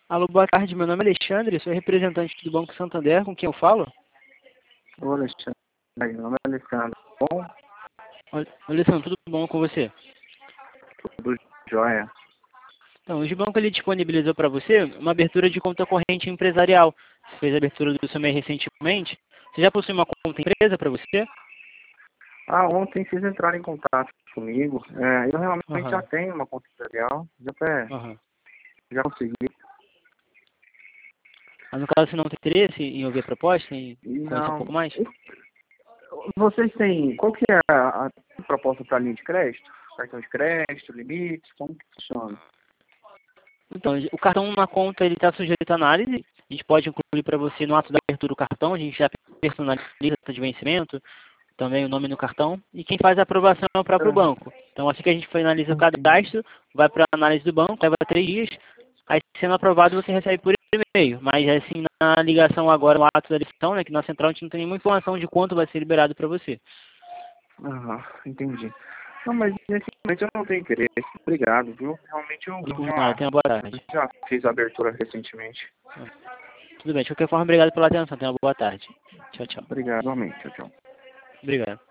Alô, boa tarde. Meu nome é Alexandre, sou representante do Banco Santander, com quem eu falo? Ô, Alexandre, meu nome é Alexandre. Bom, Alessandro, tudo bom com você? tudo jóia. Então, hoje o banco ele disponibilizou para você uma abertura de conta corrente empresarial. Você fez a abertura do seu MEI recentemente. Você já possui uma conta empresa para você? Ontem vocês entraram em contato comigo. Eu realmente já Aham, tenho uma conta empresarial. aham. Já consegui. Mas no caso você não tem interesse em ouvir a proposta, em E conhecer um não. pouco mais? Vocês têm. Qual que é a proposta para linha de crédito? Cartão de crédito, limites? Como que funciona? Então, o cartão na conta ele está sujeito à análise. A gente pode incluir para você no ato da abertura do cartão, a gente já personaliza a data de vencimento, também o nome no cartão, e quem faz a aprovação é o próprio Aham, banco. Então, assim que a gente finaliza o entendi. cadastro, vai para a análise do banco, leva 3 dias, aí sendo aprovado você recebe por e-mail. Mas, assim, na ligação agora, no ato da ligação, né, que na central a gente não tem nenhuma informação de quanto vai ser liberado para você. Aham, entendi. Não, mas nesse momento eu não tenho interesse. Obrigado, viu? Realmente Por nada, tenha boa tarde. já fiz a abertura recentemente. Tudo bem, de qualquer forma, obrigado pela atenção, tenha uma boa tarde. Tchau, tchau. Obrigado, realmente. Tchau, tchau. Obrigado.